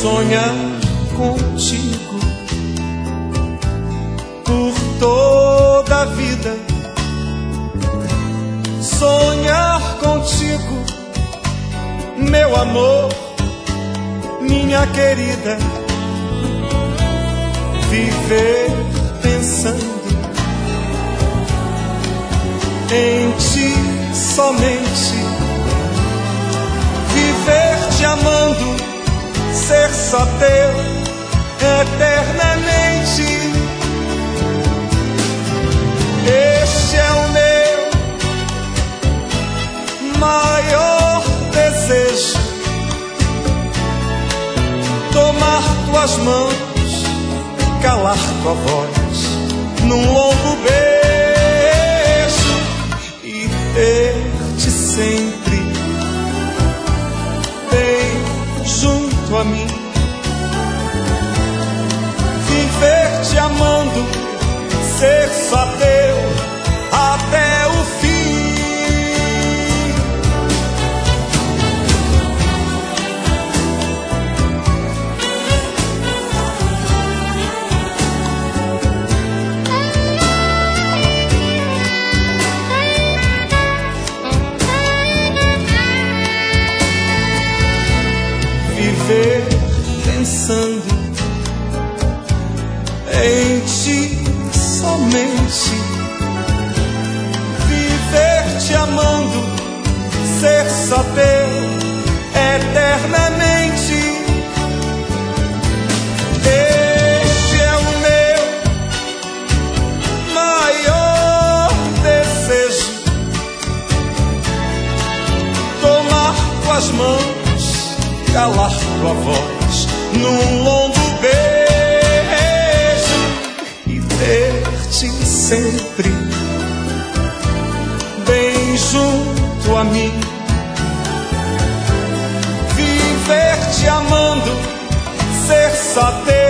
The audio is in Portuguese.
sonhar contigo por toda a vida. Sonhar contigo, meu amor, minha querida. Viver pensando em ti somente. Viver te amando, ser só teu eternamente. Este é o meu maior desejo, tomar tuas mãos, calar tua voz num longo beijo e ter-te sempre bem junto a mim. Viver te amando, ser só teu até o fim. Viver pensando em ti somente. Viver te amando, ser só teu eternamente. Este é o meu maior desejo, tomar tuas mãos, calar tua voz num longo beijo e ter-te sempre bem junto a mim. Viver te amando, ser só teu